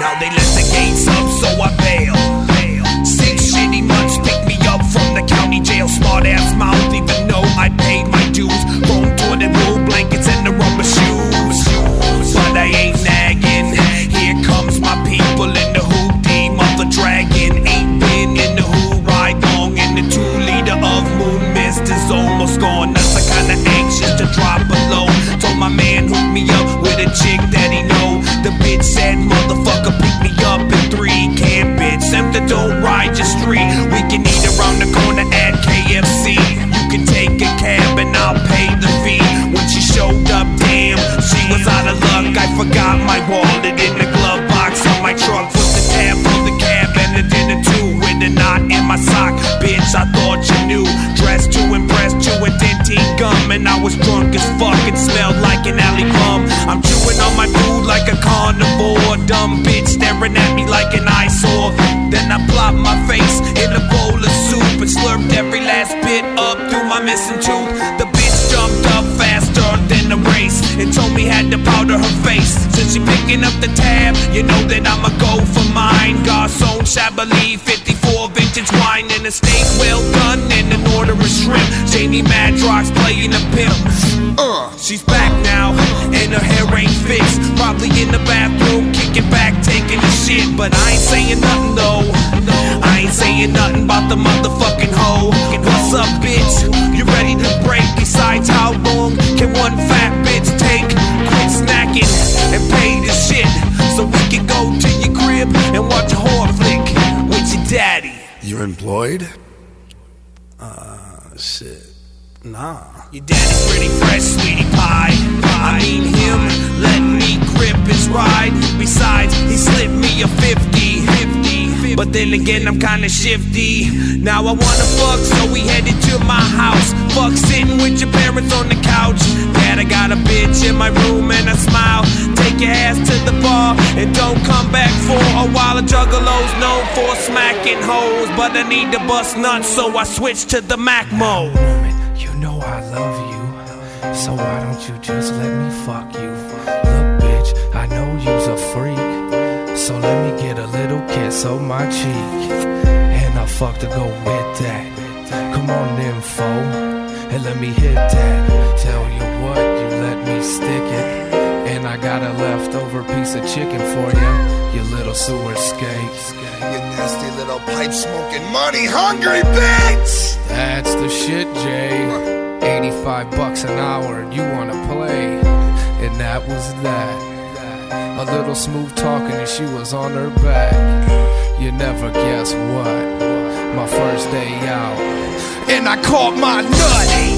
Now they let the gates up, so I bail. 6 shitty months pick me up from the county jail. Smart ass mouth, even though I paid my dues. Roam toilet wool blankets and the rubber shoes. But I ain't nagging. Here comes my people in the hoopty mother dragon. Ain't been in the who ride long, and the 2 liter of moon mist is almost gone. That's the kinda anxious to drop below. Told my man hook me up with a chick that he know. The bitch said, motherfucker, pick me up in 3. Can't bitch, Simply don't ride your street. We can eat around the corner at KFC. You can take a cab and I'll pay the fee. When she showed up, damn, she was out of luck. I forgot my wallet in the glove box on my truck. Put the tab on the cab and the dinner too, with a knot in my sock. Bitch, I thought you knew. Dressed to impress you with dentine gum, and I was drunk as fuck and smelled like an alley bum. I'm chewing on my food like a carnivore. Dumb bitch staring at me like an eyesore. Then I plopped my face in a bowl of soup and slurped every last bit up through my missing tooth. The bitch jumped up faster than the race and told me had to powder her face. Since she picking up the tab, you know that I'ma go for mine. Garçon Chablis, 54 vintage wine in a steak well done and an order of shrimp. Jamie Madrox playing a pimp. She's back now and her hair ain't fixed. Probably in the bathroom kicking back, taking a shit. But I ain't saying nothing though. I ain't saying nothing about the motherfucking hoe. What's up, bitch? You ready to break? Besides, how long can one fat bitch take? Quit snacking and pay the shit so we can go to your crib and watch a horror flick with your daddy. You're employed? Shit. Nah. Your daddy's pretty fresh, sweetie pie. I mean him, let me grip his ride. Besides, he slipped me a 50. But then again, I'm kinda shifty. Now I wanna fuck, so we headed to my house. Fuck sitting with your parents on the couch. Dad, I got a bitch in my room and I smile. Take your ass to the bar and don't come back for a while. A juggalo's known for smacking hoes, but I need to bust nuts, so I switch to the Mac mode. You know I love you, so why don't you just let me fuck you? Look, bitch, I know you's a freak, so let me get a little kiss on my cheek, and I'll fuck to go with that. Come on then, foe, and let me hit that. Tell you what, you let me stick it, and I got a leftover piece of chicken for you, you little sewer skate. You nasty little pipe-smoking, money-hungry bitch! That's the shit, Jay. 85 bucks an hour, and you wanna play. And that was that. A little smooth talking and she was on her back. You never guess what, my first day out, and I caught my nut.